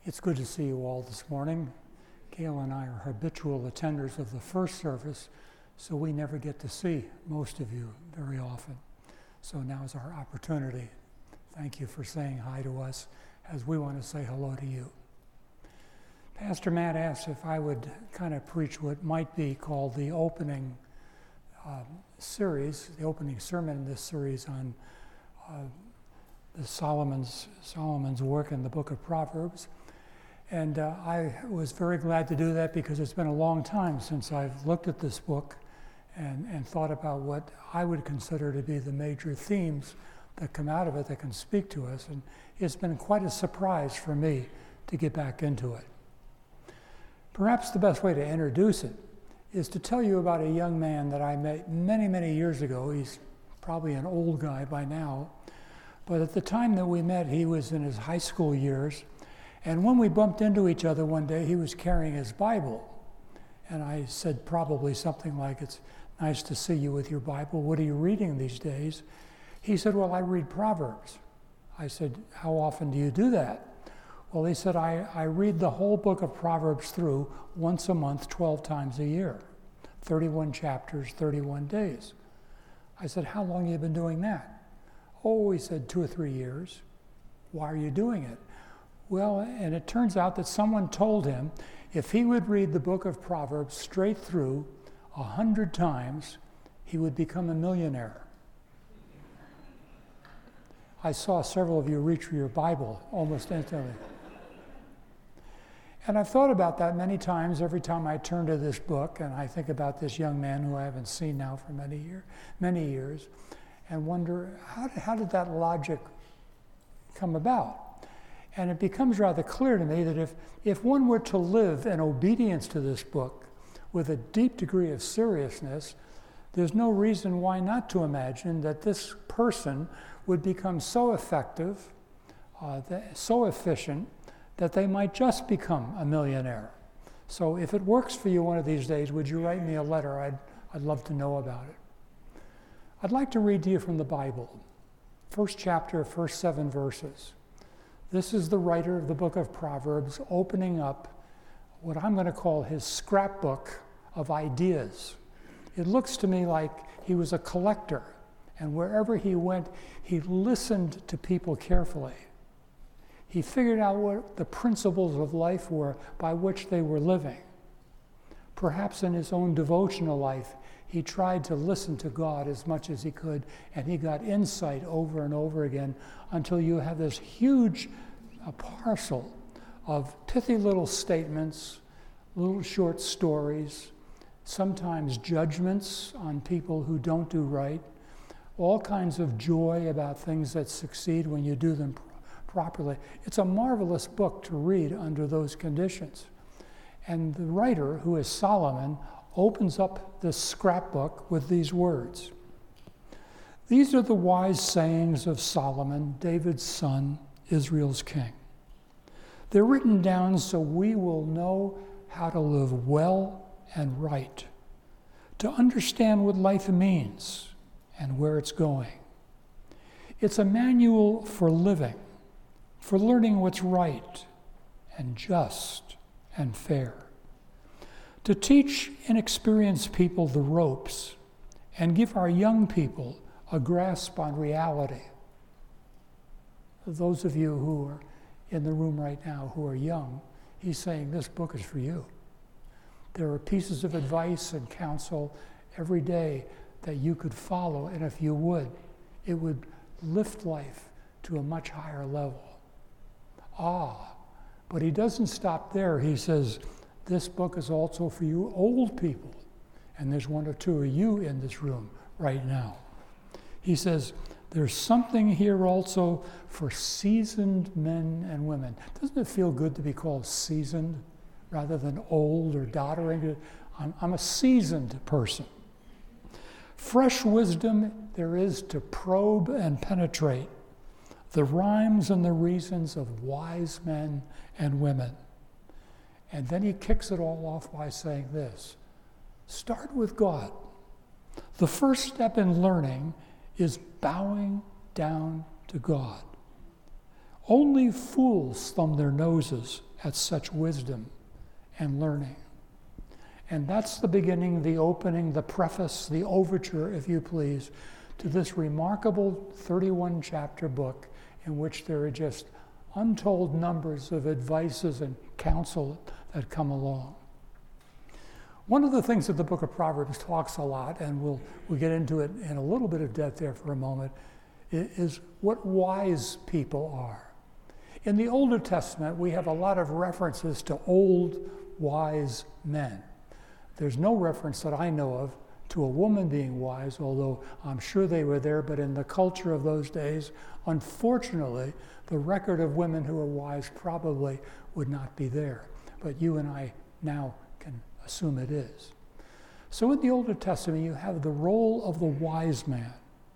It's good to see you all this morning. Gail and I are habitual attenders of the first service, so we never get to see most of you very often. So now is our opportunity. Thank you for saying hi to us as we want to say hello to you. Pastor Matt asked if I would kind of preach what might be called the opening series, the opening sermon in this series on Solomon's work in the book of Proverbs. And I was very glad to do that because it's been a long time since I've looked at this book and thought about what I would consider to be the major themes that come out of it that can speak to us. And it's been quite a surprise for me to get back into it. Perhaps the best way to introduce it is to tell you about a young man that I met many, many years ago. He's probably an old guy by now. But at the time that we met, he was in his high school years. And when we bumped into each other one day, he was carrying his Bible. And I said probably something like, "It's nice to see you with your Bible. What are you reading these days?" He said, "Well, I read Proverbs." I said, "How often do you do that?" Well, he said, I read the whole book of Proverbs through once a month, 12 times a year. 31 chapters, 31 days. I said, "How long have you been doing that?" "Oh," he said, 2 or 3 years. "Why are you doing it?" Well, and it turns out that someone told him if he would read the book of Proverbs straight through 100 times, he would become a millionaire. I saw several of you reach for your Bible almost instantly. And I've thought about that many times every time I turn to this book, and I think about this young man who I haven't seen now for many years, and wonder, how did that logic come about? And it becomes rather clear to me that if one were to live in obedience to this book with a deep degree of seriousness, there's no reason why not to imagine that this person would become so effective, so efficient, that they might just become a millionaire. So if it works for you one of these days, would you write me a letter? I'd love to know about it. I'd like to read to you from the Bible, first chapter, first 7 verses. This is the writer of the book of Proverbs opening up what I'm going to call his scrapbook of ideas. It looks to me like he was a collector, and wherever he went, he listened to people carefully. He figured out what the principles of life were by which they were living. Perhaps in his own devotional life, he tried to listen to God as much as he could, and he got insight over and over again until you have this huge parcel of pithy little statements, little short stories, sometimes judgments on people who don't do right, all kinds of joy about things that succeed when you do them properly. It's a marvelous book to read under those conditions. And the writer, who is Solomon, opens up this scrapbook with these words. "These are the wise sayings of Solomon, David's son, Israel's king. They're written down so we will know how to live well and right, to understand what life means and where it's going. It's a manual for living, for learning what's right and just and fair, to teach inexperienced people the ropes and give our young people a grasp on reality." Those of you who are in the room right now who are young, he's saying this book is for you. There are pieces of advice and counsel every day that you could follow, and if you would, it would lift life to a much higher level. But he doesn't stop there. He says, this book is also for you old people, and there's 1 or 2 of you in this room right now. He says, there's something here also for seasoned men and women. Doesn't it feel good to be called seasoned rather than old or doddering? I'm a seasoned person. Fresh wisdom there is to probe and penetrate the rhymes and the reasons of wise men and women. And then he kicks it all off by saying this: start with God. The first step in learning is bowing down to God. Only fools thumb their noses at such wisdom and learning. And that's the beginning, the opening, the preface, the overture, if you please, to this remarkable 31-chapter book in which there are just untold numbers of advices and counsel that come along. One of the things that the book of Proverbs talks a lot, and we'll get into it in a little bit of depth there for a moment, is what wise people are. In the Older Testament, we have a lot of references to old, wise men. There's no reference that I know of to a woman being wise, although I'm sure they were there, but in the culture of those days, unfortunately, the record of women who were wise probably would not be there. But you and I now can assume it is. So in the Older Testament, you have the role of the wise man.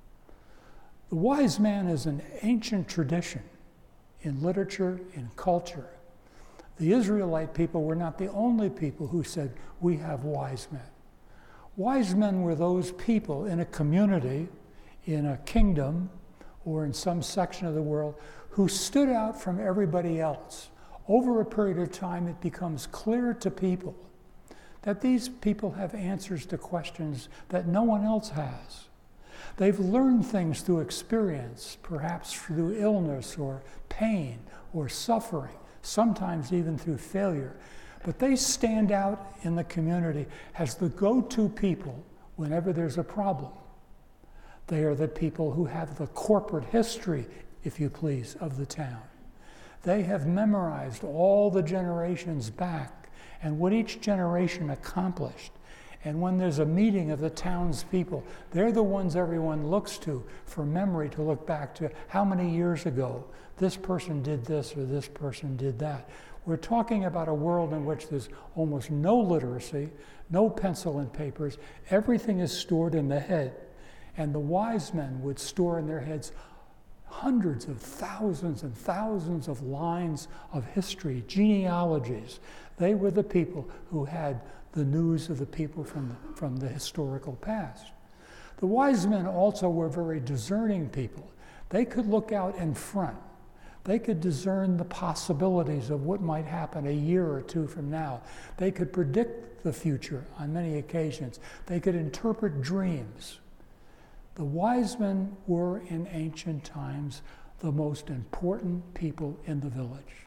The wise man is an ancient tradition in literature, in culture. The Israelite people were not the only people who said, we have wise men. Wise men were those people in a community, in a kingdom, or in some section of the world who stood out from everybody else. Over a period of time, it becomes clear to people that these people have answers to questions that no one else has. They've learned things through experience, perhaps through illness or pain or suffering, sometimes even through failure. But they stand out in the community as the go-to people whenever there's a problem. They are the people who have the corporate history, if you please, of the town. They have memorized all the generations back and what each generation accomplished. And when there's a meeting of the townspeople, they're the ones everyone looks to for memory to look back to how many years ago this person did this or this person did that. We're talking about a world in which there's almost no literacy, no pencil and papers. Everything is stored in the head. And the wise men would store in their heads hundreds of thousands and thousands of lines of history, genealogies. They were the people who had the news of the people from the historical past. The wise men also were very discerning people. They could look out in front. They could discern the possibilities of what might happen a year or two from now. They could predict the future on many occasions. They could interpret dreams. The wise men were, in ancient times, the most important people in the village.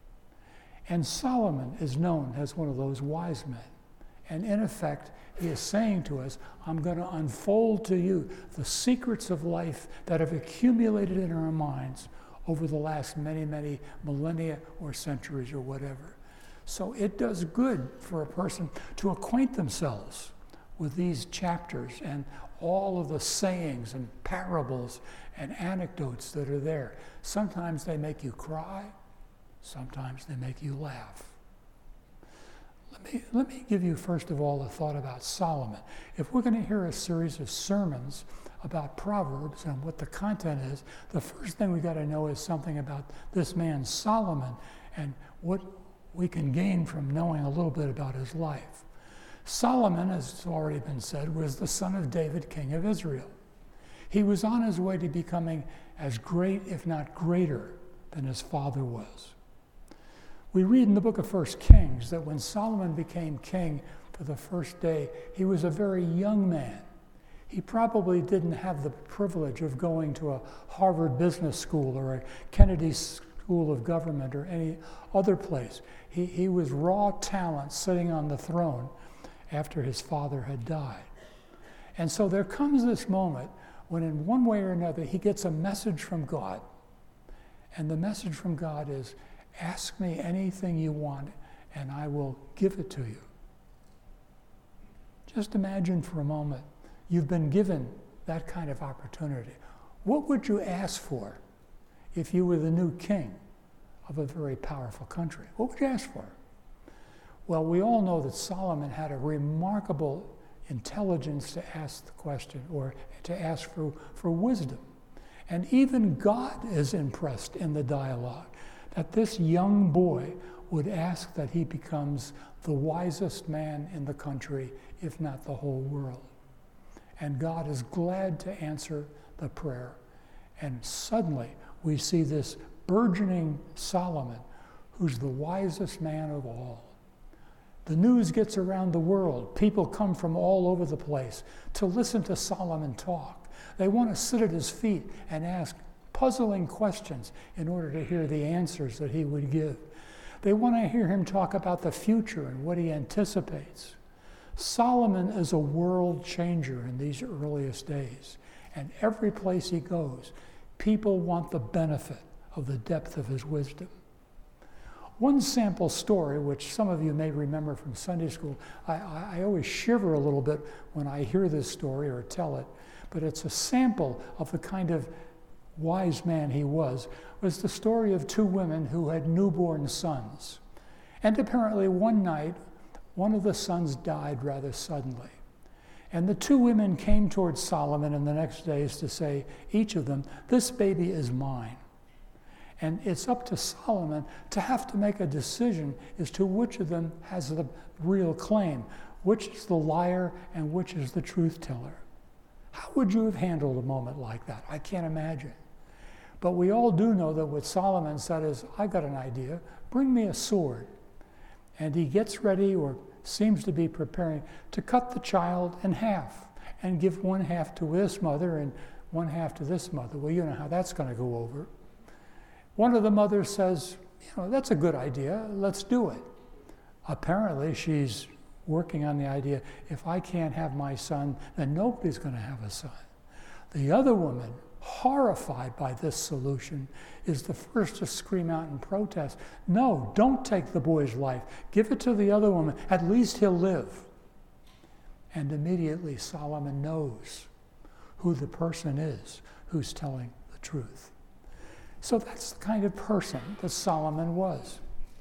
And Solomon is known as one of those wise men. And in effect, he is saying to us, I'm going to unfold to you the secrets of life that have accumulated in our minds over the last many, many millennia or centuries or whatever. So it does good for a person to acquaint themselves with these chapters and all of the sayings and parables and anecdotes that are there. Sometimes they make you cry, sometimes they make you laugh. Let me give you, first of all, a thought about Solomon. If we're going to hear a series of sermons about Proverbs and what the content is, the first thing we got to know is something about this man Solomon and what we can gain from knowing a little bit about his life. Solomon, as it's already been said, was the son of David, king of Israel. He was on his way to becoming as great, if not greater, than his father was. We read in the book of 1 Kings that when Solomon became king for the first day, he was a very young man. He probably didn't have the privilege of going to a Harvard Business School or a Kennedy School of Government or any other place. He was raw talent sitting on the throne after his father had died. And so there comes this moment when in one way or another he gets a message from God. And the message from God is, ask me anything you want and I will give it to you. Just imagine for a moment, you've been given that kind of opportunity. What would you ask for if you were the new king of a very powerful country? What would you ask for? Well, we all know that Solomon had a remarkable intelligence to ask the question or to ask for wisdom. And even God is impressed in the dialogue that this young boy would ask that he becomes the wisest man in the country, if not the whole world. And God is glad to answer the prayer. And suddenly we see this burgeoning Solomon who's the wisest man of all. The news gets around the world. People come from all over the place to listen to Solomon talk. They want to sit at his feet and ask puzzling questions in order to hear the answers that he would give. They want to hear him talk about the future and what he anticipates. Solomon is a world changer in these earliest days, and every place he goes, people want the benefit of the depth of his wisdom. One sample story, which some of you may remember from Sunday school, I always shiver a little bit when I hear this story or tell it, but it's a sample of the kind of wise man he was the story of two women who had newborn sons. And apparently one night, one of the sons died rather suddenly. And the two women came towards Solomon in the next days to say, each of them, "This baby is mine." And it's up to Solomon to have to make a decision as to which of them has the real claim, which is the liar and which is the truth teller. How would you have handled a moment like that? I can't imagine. But we all do know that what Solomon said is, "I've got an idea, bring me a sword." And he gets ready, or seems to be preparing, to cut the child in half and give one half to this mother and one half to this mother. Well, you know how that's going to go over. One of the mothers says, "That's a good idea, let's do it." Apparently, she's working on the idea, if I can't have my son, then nobody's going to have a son. The other woman, horrified by this solution, is the first to scream out in protest, "No, don't take the boy's life. Give it to the other woman. At least he'll live." And immediately Solomon knows who the person is who's telling the truth. So that's the kind of person that Solomon was.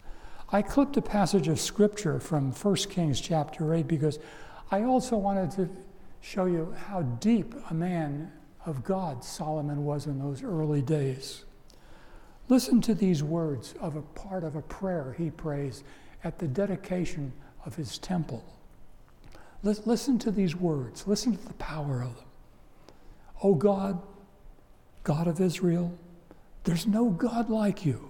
I clipped a passage of scripture from 1 Kings chapter 8 because I also wanted to show you how deep a man of God Solomon was in those early days. Listen to these words of a part of a prayer he prays at the dedication of his temple. Listen to these words. Listen to the power of them. "O God, God of Israel, there's no God like you,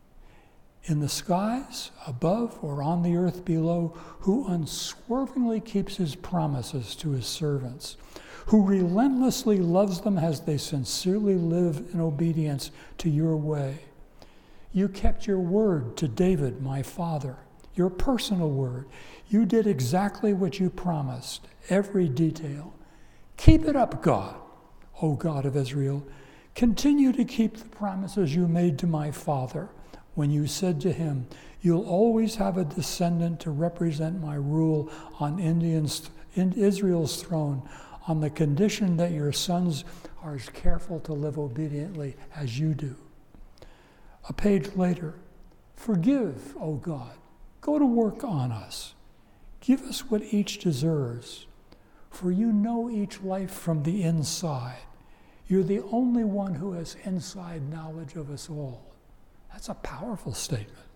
in the skies above or on the earth below, who unswervingly keeps his promises to his servants, who relentlessly loves them as they sincerely live in obedience to your way. You kept your word to David, my father, your personal word. You did exactly what you promised, every detail. Keep it up, God, O God of Israel. Continue to keep the promises you made to my father when you said to him, 'You'll always have a descendant to represent my rule on Israel's throne, on the condition that your sons are as careful to live obediently as you do.'" A page later, "Forgive, O God. Go to work on us. Give us what each deserves, for you know each life from the inside. You're the only one who has inside knowledge of us all." That's a powerful statement.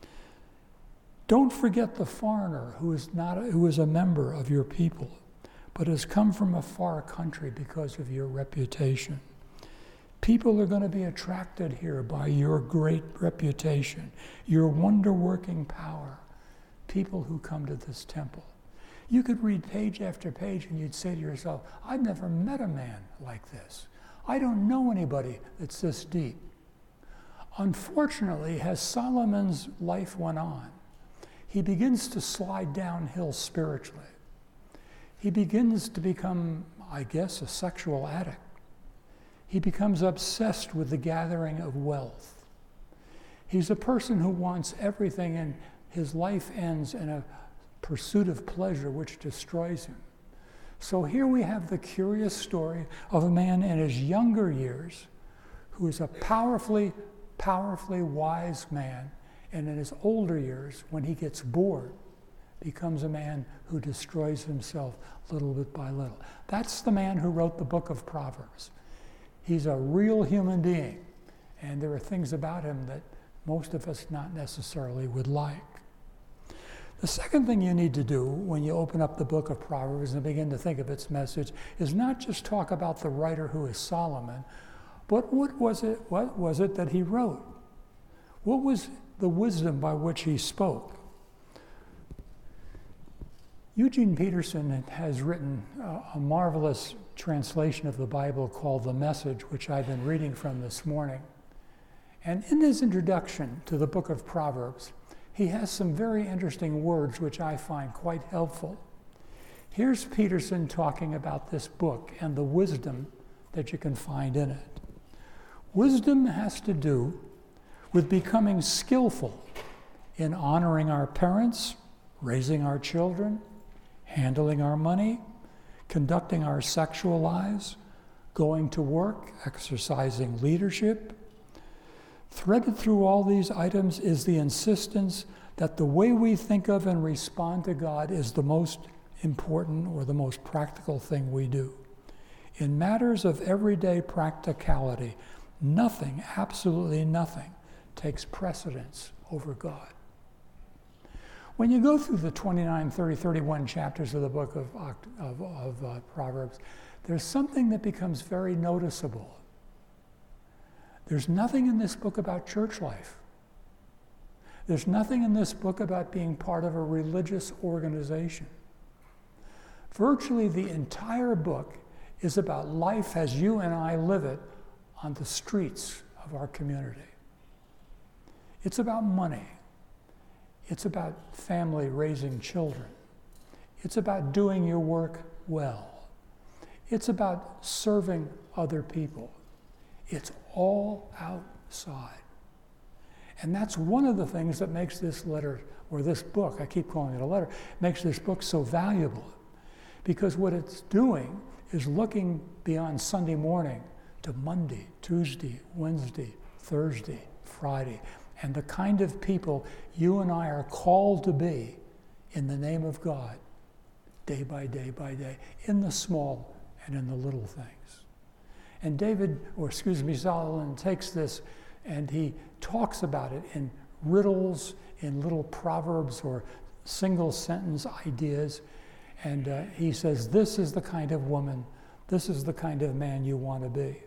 "Don't forget the foreigner who is a member of your people, but has come from a far country because of your reputation. People are going to be attracted here by your great reputation, your wonder-working power. People who come to this temple." You could read page after page and you'd say to yourself, "I've never met a man like this. I don't know anybody that's this deep." Unfortunately, as Solomon's life went on, he begins to slide downhill spiritually. He begins to become, I guess, a sexual addict. He becomes obsessed with the gathering of wealth. He's a person who wants everything, and his life ends in a pursuit of pleasure which destroys him. So here we have the curious story of a man in his younger years who is a powerfully wise man, and in his older years, when he gets bored, becomes a man who destroys himself little bit by little. That's the man who wrote the book of Proverbs. He's a real human being, and there are things about him that most of us not necessarily would like. The second thing you need to do when you open up the book of Proverbs and begin to think of its message is not just talk about the writer who is Solomon, but what was it that he wrote? What was the wisdom by which he spoke. Eugene Peterson has written a marvelous translation of the Bible called The Message, which I've been reading from this morning. And in his introduction to the book of Proverbs, he has some very interesting words which I find quite helpful. Here's Peterson talking about this book and the wisdom that you can find in it. Wisdom has to do with becoming skillful in honoring our parents, raising our children, handling our money, conducting our sexual lives, going to work, exercising leadership. Threaded through all these items is the insistence that the way we think of and respond to God is the most important or the most practical thing we do. In matters of everyday practicality, nothing, absolutely nothing, takes precedence over God. When you go through the 29, 30, 31 chapters of the book of Proverbs, there's something that becomes very noticeable. There's nothing in this book about church life. There's nothing in this book about being part of a religious organization. Virtually the entire book is about life as you and I live it on the streets of our community. It's about money. It's about family raising children. It's about doing your work well. It's about serving other people. It's all outside. And that's one of the things that makes this letter, or this book, I keep calling it a letter, makes this book so valuable. Because what it's doing is looking beyond Sunday morning to Monday, Tuesday, Wednesday, Thursday, Friday, and the kind of people you and I are called to be in the name of God, day by day by day, in the small and in the little things. And Solomon takes this and he talks about it in riddles, in little proverbs or single sentence ideas. And he says, this is the kind of woman, this is the kind of man you want to be.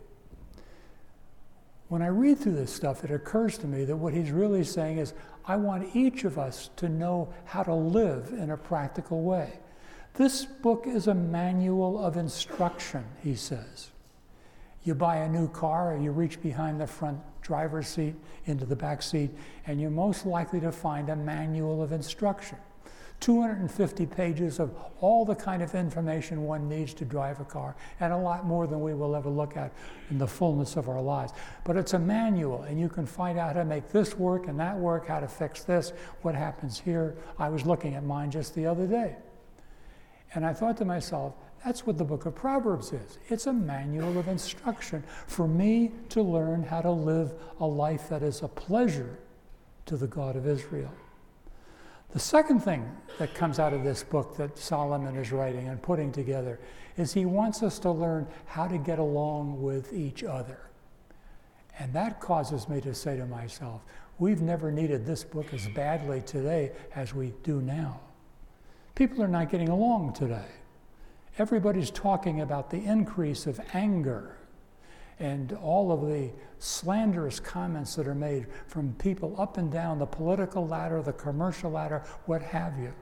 When I read through this stuff, it occurs to me that what he's really saying is, I want each of us to know how to live in a practical way. This book is a manual of instruction, he says. You buy a new car, or you reach behind the front driver's seat into the back seat, and you're most likely to find a manual of instruction. 250 pages of all the kind of information one needs to drive a car, and a lot more than we will ever look at in the fullness of our lives. But it's a manual, and you can find out how to make this work and that work, how to fix this, what happens here. I was looking at mine just the other day. And I thought to myself, that's what the book of Proverbs is. It's a manual of instruction for me to learn how to live a life that is a pleasure to the God of Israel. The second thing that comes out of this book that Solomon is writing and putting together is he wants us to learn how to get along with each other. And that causes me to say to myself, we've never needed this book as badly today as we do now. People are not getting along today. Everybody's talking about the increase of anger and all of the slanderous comments that are made from people up and down the political ladder, the commercial ladder, what have you.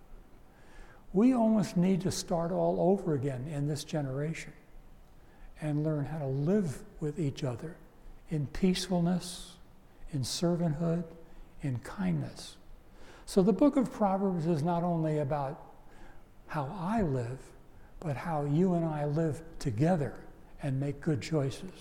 We almost need to start all over again in this generation and learn how to live with each other in peacefulness, in servanthood, in kindness. So the book of Proverbs is not only about how I live, but how you and I live together and make good choices.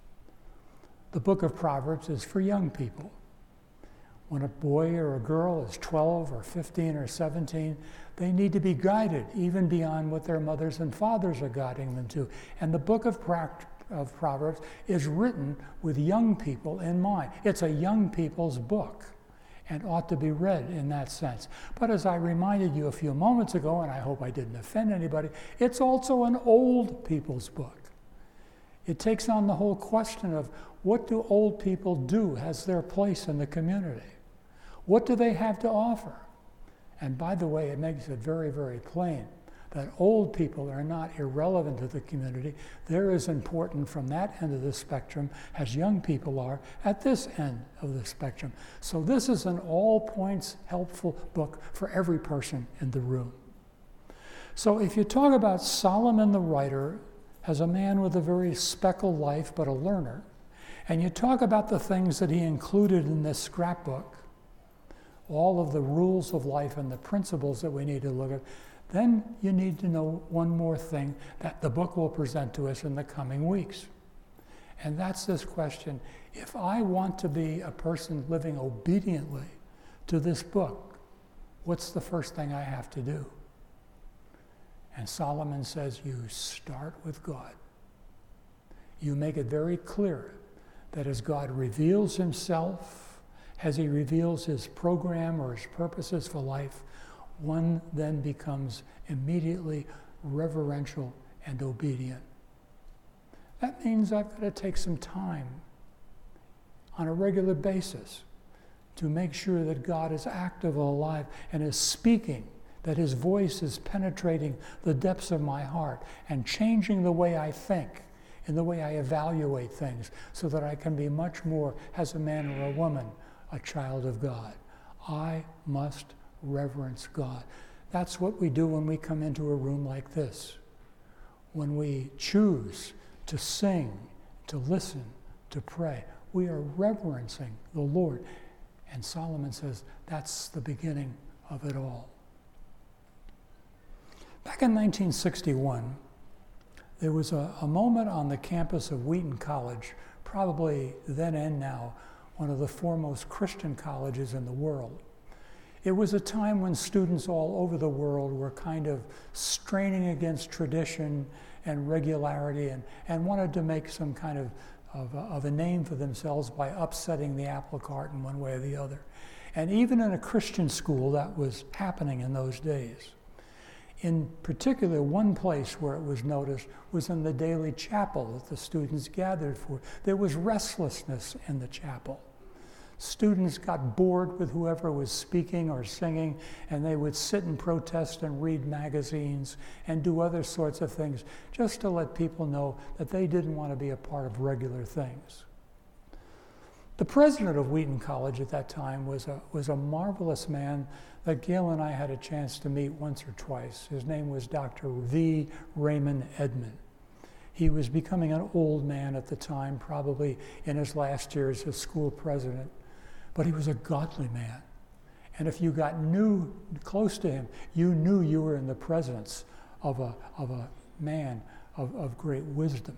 The book of Proverbs is for young people. When a boy or a girl is 12 or 15 or 17, they need to be guided even beyond what their mothers and fathers are guiding them to. And the book of Proverbs is written with young people in mind. It's a young people's book and ought to be read in that sense. But as I reminded you a few moments ago, and I hope I didn't offend anybody, it's also an old people's book. It takes on the whole question of what do old people do as their place in the community? What do they have to offer? And by the way, it makes it very, very plain that old people are not irrelevant to the community. They're as important from that end of the spectrum as young people are at this end of the spectrum. So this is an all points helpful book for every person in the room. So if you talk about Solomon the writer as a man with a very speckled life but a learner, and you talk about the things that he included in this scrapbook, all of the rules of life and the principles that we need to look at, then you need to know one more thing that the book will present to us in the coming weeks. And that's this question: if I want to be a person living obediently to this book, what's the first thing I have to do? And Solomon says, you start with God. You make it very clear that as God reveals himself, as he reveals his program or his purposes for life, one then becomes immediately reverential and obedient. That means I've got to take some time on a regular basis to make sure that God is active and alive and is speaking, that his voice is penetrating the depths of my heart and changing the way I think and the way I evaluate things so that I can be much more, as a man or a woman, a child of God. I must reverence God. That's what we do when we come into a room like this. When we choose to sing, to listen, to pray, we are reverencing the Lord. And Solomon says that's the beginning of it all. Back in 1961, there was a moment on the campus of Wheaton College, probably then and now one of the foremost Christian colleges in the world. It was a time when students all over the world were kind of straining against tradition and regularity and wanted to make some kind of a name for themselves by upsetting the apple cart in one way or the other. And even in a Christian school, that was happening in those days. In particular, one place where it was noticed was in the daily chapel that the students gathered for. There was restlessness in the chapel. Students got bored with whoever was speaking or singing, and they would sit and protest and read magazines and do other sorts of things just to let people know that they didn't want to be a part of regular things. The president of Wheaton College at that time was a marvelous man that Gail and I had a chance to meet once or twice. His name was Dr. V. Raymond Edmond. He was becoming an old man at the time, probably in his last years as school president, but he was a godly man. And if you got close to him, you knew you were in the presence of a man of great wisdom.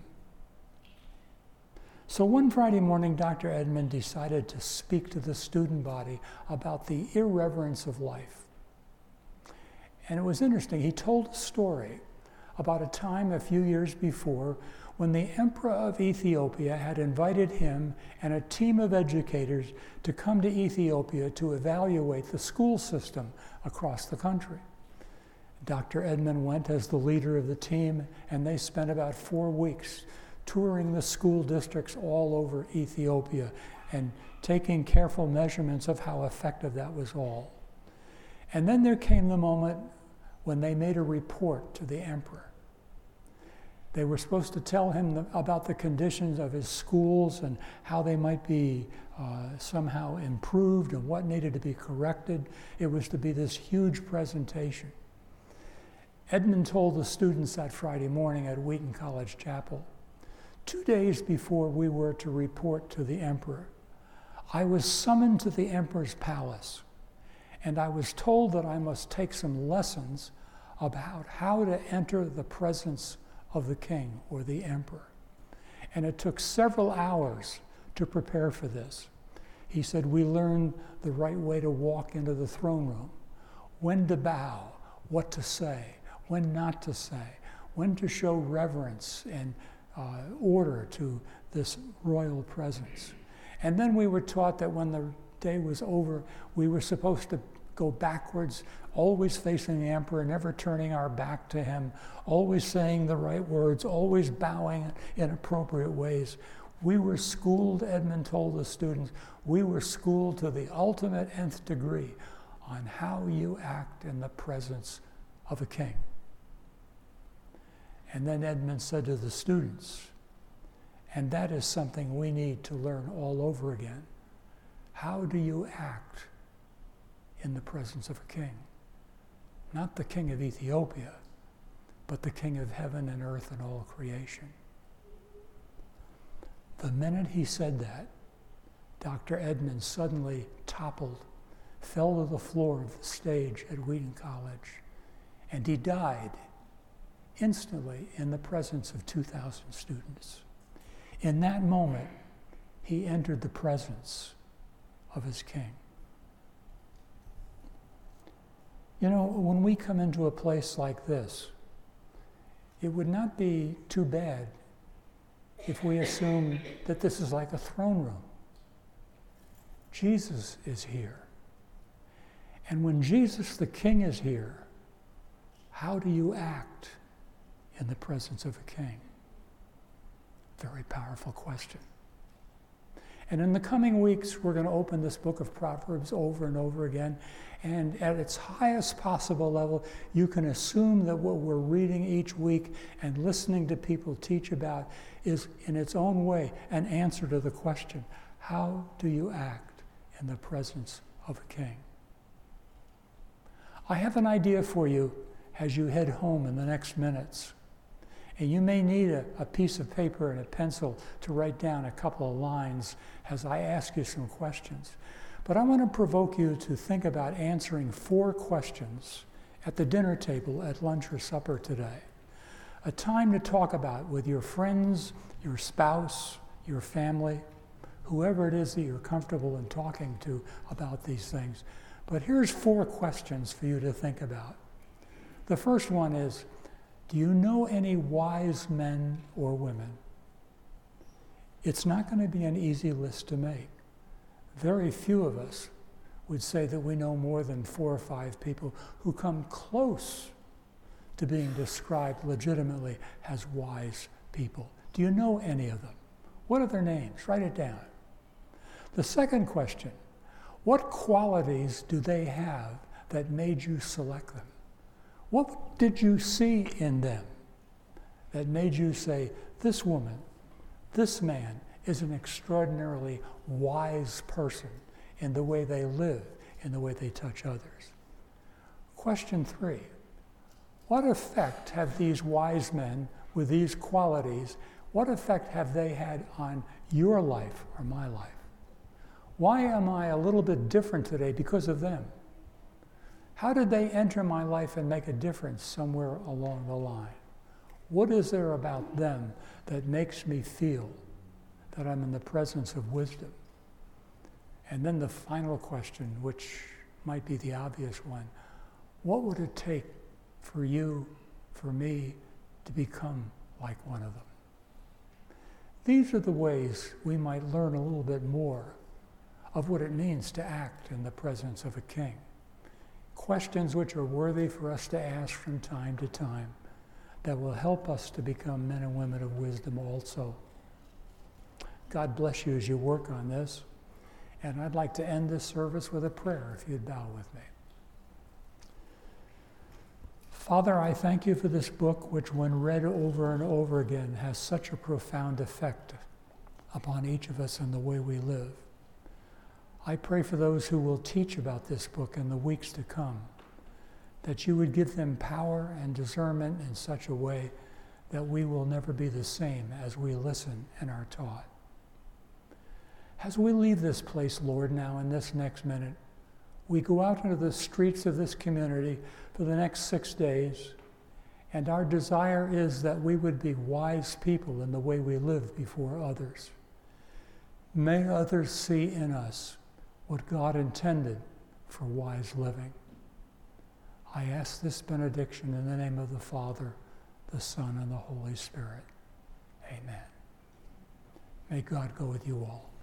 So one Friday morning, Dr. Edmond decided to speak to the student body about the irreverence of life. And it was interesting. He told a story about a time a few years before when the Emperor of Ethiopia had invited him and a team of educators to come to Ethiopia to evaluate the school system across the country. Dr. Edmond went as the leader of the team, and they spent about 4 weeks touring the school districts all over Ethiopia and taking careful measurements of how effective that was all. And then there came the moment when they made a report to the emperor. They were supposed to tell him about the conditions of his schools and how they might be somehow improved and what needed to be corrected. It was to be this huge presentation. Edmond told the students that Friday morning at Wheaton College Chapel, 2 days before we were to report to the emperor, I was summoned to the emperor's palace, and I was told that I must take some lessons about how to enter the presence of the king or the emperor. And it took several hours to prepare for this. He said, we learned the right way to walk into the throne room, when to bow, what to say, when not to say, when to show reverence and order to this royal presence. And then we were taught that when the day was over, we were supposed to go backwards, always facing the emperor, never turning our back to him, always saying the right words, always bowing in appropriate ways. We were schooled, Edmond told the students, we were schooled to the ultimate nth degree on how you act in the presence of a king. And then Edmund said to the students, and that is something we need to learn all over again. How do you act in the presence of a king? Not the king of Ethiopia, but the king of heaven and earth and all creation. The minute he said that, Dr. Edmund suddenly toppled, fell to the floor of the stage at Wheaton College, and he died instantly in the presence of 2,000 students. In that moment, he entered the presence of his king. You know, when we come into a place like this, it would not be too bad if we assume that this is like a throne room. Jesus is here. And when Jesus the King is here, how do you act in the presence of a king? Very powerful question. And in the coming weeks, we're going to open this book of Proverbs over and over again. And at its highest possible level, you can assume that what we're reading each week and listening to people teach about is, in its own way, an answer to the question, how do you act in the presence of a king? I have an idea for you as you head home in the next minutes. And you may need a piece of paper and a pencil to write down a couple of lines as I ask you some questions. But I want to provoke you to think about answering 4 questions at the dinner table at lunch or supper today. A time to talk about with your friends, your spouse, your family, whoever it is that you're comfortable in talking to about these things. But here's 4 questions for you to think about. The first one is, do you know any wise men or women? It's not going to be an easy list to make. Very few of us would say that we know more than 4 or 5 people who come close to being described legitimately as wise people. Do you know any of them? What are their names? Write it down. The second question, what qualities do they have that made you select them? What did you see in them that made you say, this woman, this man is an extraordinarily wise person in the way they live, in the way they touch others? Question 3, what effect have these wise men with these qualities, what effect have they had on your life or my life? Why am I a little bit different today because of them? How did they enter my life and make a difference somewhere along the line? What is there about them that makes me feel that I'm in the presence of wisdom? And then the final question, which might be the obvious one, what would it take for you, for me, to become like one of them? These are the ways we might learn a little bit more of what it means to act in the presence of a king. Questions which are worthy for us to ask from time to time that will help us to become men and women of wisdom also. God bless you as you work on this. And I'd like to end this service with a prayer, if you'd bow with me. Father, I thank you for this book, which when read over and over again has such a profound effect upon each of us and the way we live. I pray for those who will teach about this book in the weeks to come, that you would give them power and discernment in such a way that we will never be the same as we listen and are taught. As we leave this place, Lord, now in this next minute, we go out into the streets of this community for the next 6 days, and our desire is that we would be wise people in the way we live before others. May others see in us what God intended for wise living. I ask this benediction in the name of the Father, the Son, and the Holy Spirit. Amen. May God go with you all.